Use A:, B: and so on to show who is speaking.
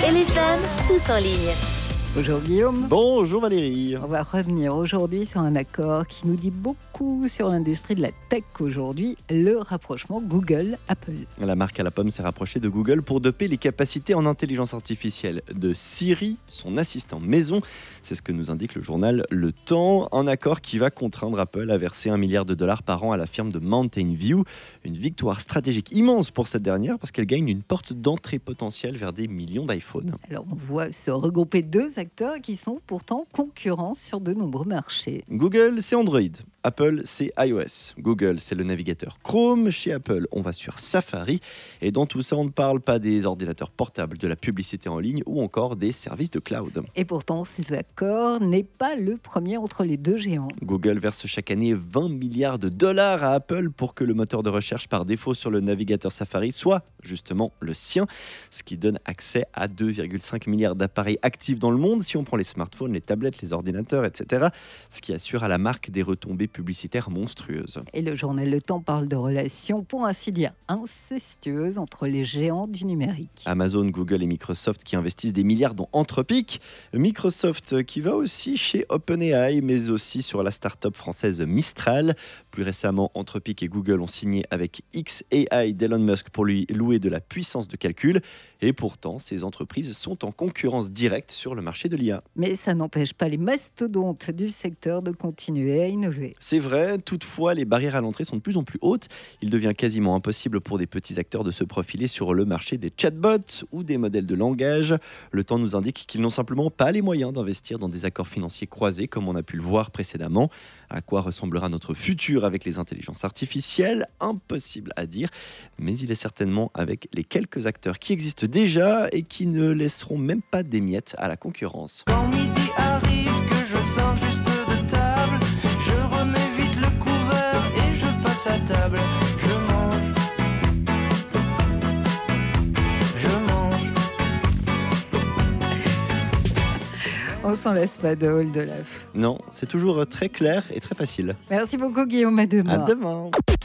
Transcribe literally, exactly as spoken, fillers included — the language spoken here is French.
A: L F M, tous en ligne.
B: Bonjour Guillaume.
C: Bonjour Valérie.
B: On va revenir aujourd'hui sur un accord qui nous dit beaucoup sur l'industrie de la tech aujourd'hui, le rapprochement Google-Apple.
C: La marque à la pomme s'est rapprochée de Google pour doper les capacités en intelligence artificielle de Siri, son assistant maison. C'est ce que nous indique le journal Le Temps. Un accord qui va contraindre Apple à verser un milliard de dollars par an à la firme de Mountain View. Une victoire stratégique immense pour cette dernière parce qu'elle gagne une porte d'entrée potentielle vers des millions d'iPhones.
B: Alors on voit se regrouper deux acteurs qui sont pourtant concurrents sur de nombreux marchés.
C: Google, c'est Android. Apple, c'est iOS. Google, c'est le navigateur Chrome. Chez Apple, on va sur Safari. Et dans tout ça, on ne parle pas des ordinateurs portables, de la publicité en ligne ou encore des services de cloud.
B: Et pourtant, cet accord n'est pas le premier entre les deux géants.
C: Google verse chaque année vingt milliards de dollars à Apple pour que le moteur de recherche par défaut sur le navigateur Safari soit justement le sien, ce qui donne accès à deux virgule cinq milliards d'appareils actifs dans le monde, si on prend les smartphones, les tablettes, les ordinateurs, et cetera, ce qui assure à la marque des retombées publicitaires monstrueuses.
B: Et le journal Le Temps parle de relations, pour ainsi dire, incestueuses entre les géants du numérique.
C: Amazon, Google et Microsoft qui investissent des milliards dans Anthropic. Microsoft qui va aussi chez OpenAI, mais aussi sur la start-up française Mistral. Plus récemment, Anthropic et Google ont signé avec X A I d'Elon Musk pour lui louer de la puissance de calcul. Et pourtant, ces entreprises sont en concurrence directe sur le marché de l'I A.
B: Mais ça n'empêche pas les mastodontes du secteur de continuer à innover.
C: C'est vrai, toutefois, les barrières à l'entrée sont de plus en plus hautes. Il devient quasiment impossible pour des petits acteurs de se profiler sur le marché des chatbots ou des modèles de langage. Le Temps nous indique qu'ils n'ont simplement pas les moyens d'investir dans des accords financiers croisés comme on a pu le voir précédemment. À quoi ressemblera notre futur avec les intelligences artificielles ? Impossible à dire, mais il est certainement avec les quelques acteurs qui existent déjà et qui ne laisseront même pas des miettes à la concurrence.
D: Quand midi arrive, que je sors juste de table, je remets vite le couvert et je passe à table. Je mange, je mange.
B: On s'en laisse pas de Hall de l'A F.
C: Non, c'est toujours très clair et très facile.
B: Merci beaucoup Guillaume, à demain.
C: À demain.